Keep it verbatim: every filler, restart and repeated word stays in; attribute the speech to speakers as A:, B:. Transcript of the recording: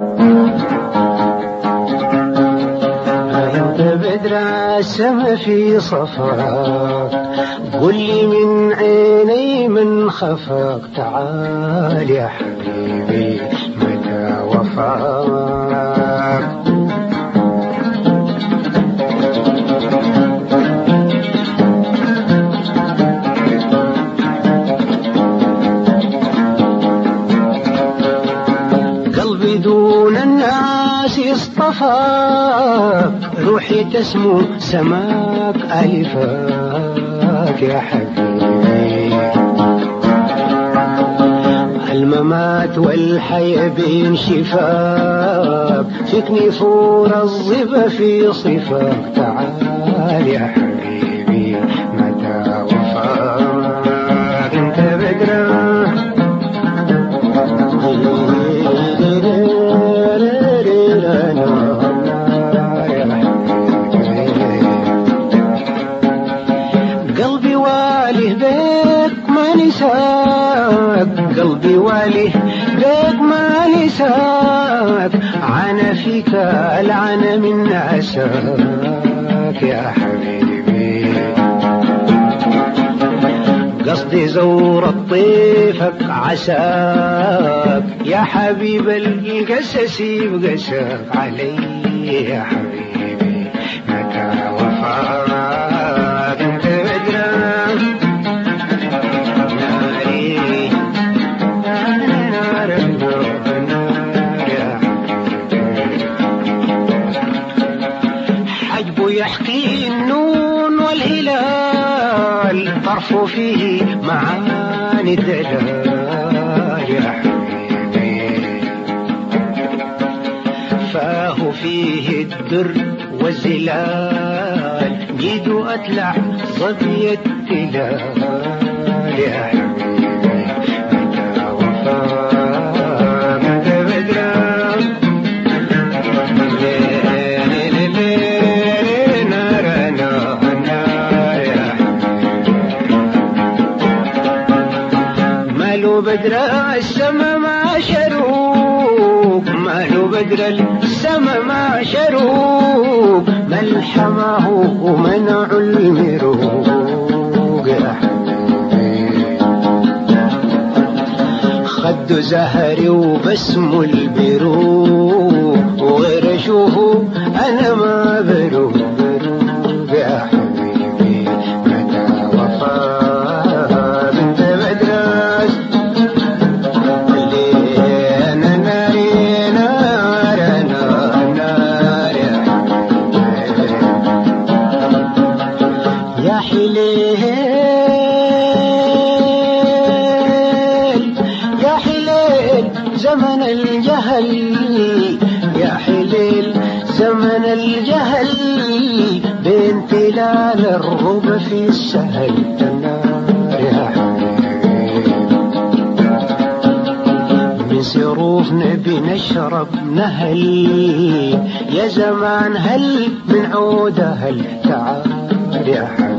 A: انت بدر السما في صفاك، قل لي من عيني من خفاك، تعال يا حبيبي متى وفاك. قلبي دون الناس اصطفاك، روحي تسمو سماك ألفاك يا حبيبي. الممات والحياة بين شفاك، فيك نفور الظبا في صفاك، تعال يا حبيبي متى وفاك. انت بدرا قلبي واله بيك ما نساك، قلبي واله بيك ما نساك، عنا فيك العنا من عساك يا حبيبي. قصدي زور الطيفك عساك، يا حبيب القسس بقساك علي يا حبيبي متى وفاك. انت بدرا ناري نار النار يا حبيبي. حجبه يحكي النون والهلال، طرفه فيه معاني الدلال يا حبيبي. فاه فيه الدر والزلال، جيد أطلع ظبي التلال يا حبيبي متى وفاك. انت بدرا بدر السما ما شروق، ماله بدر السما ما شروق، ملحمه ومنع المروق يا حبيبي. خد زهري وبسم البروق، وغير اشوفه انا ما بروق بروق يا حبيبي متى وفاك. انت بدر يا حليل يا حليل زمن الجهل، يا حليل زمن الجهل، بين تلال الربا في السهل النار يا حبيبي. من صروف نبي نشرب نهل، يا زمان هل من عود هل، تعال يا حبيبي.